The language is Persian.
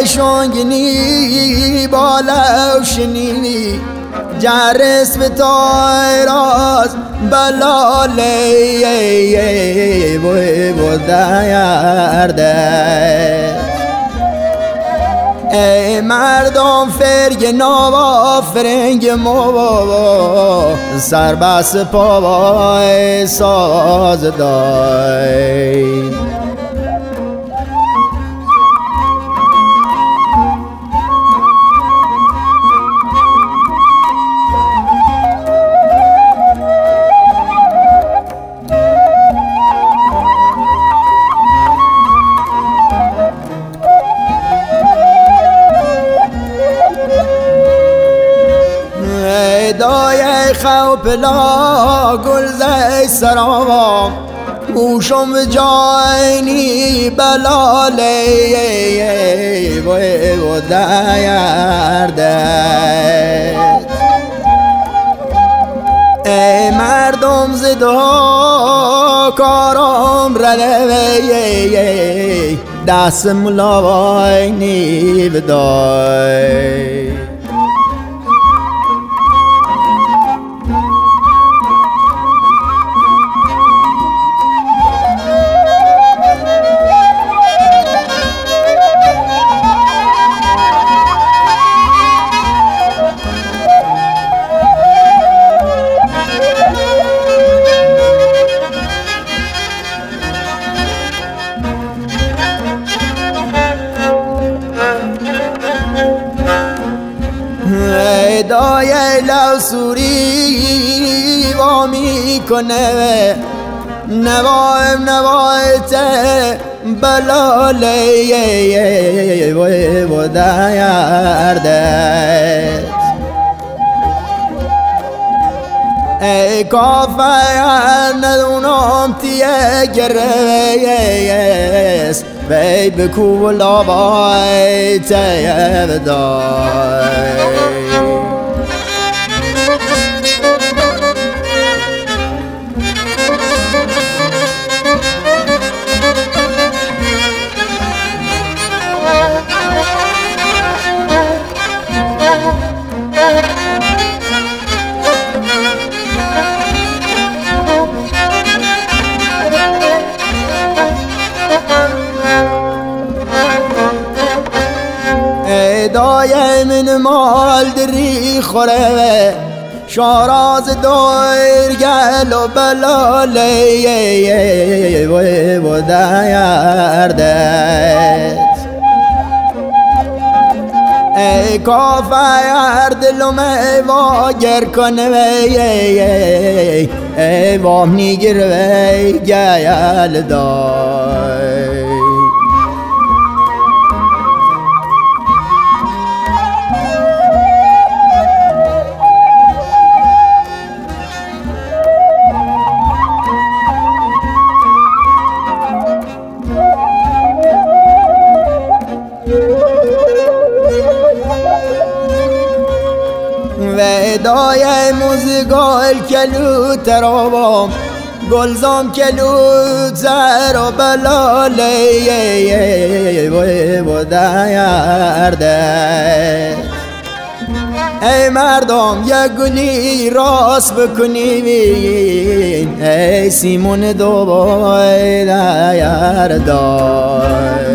شونگنی بالوشنی جرس به تایراز بلالی بوی بودایرده ای مردم فرگ نوا فرنگ مو سر بس پاوای ساز دای دای خو پلا گل زی سرام موشم به جاینی بلالی بوی بودایردد ای مردم زدا کارم رلوی دست ملاوینی بدای دای لوسوری و میکنه نوایت بلالی بوی بودایردد ای کافر ندونم تیه گریس وی بکول آبای تیه بدای دای من مال دری خوره شاراز دایر گل و بلالی بوی بودایردد ای کافر دلم ای واگر کنه ای وام نیگر وی گل دای دای موزگال کلو ترابام گلزام کلو زر و بلالی بوی بودایردد ای مردم یک گلی راست بکنی ای سیمون دو بای دایردد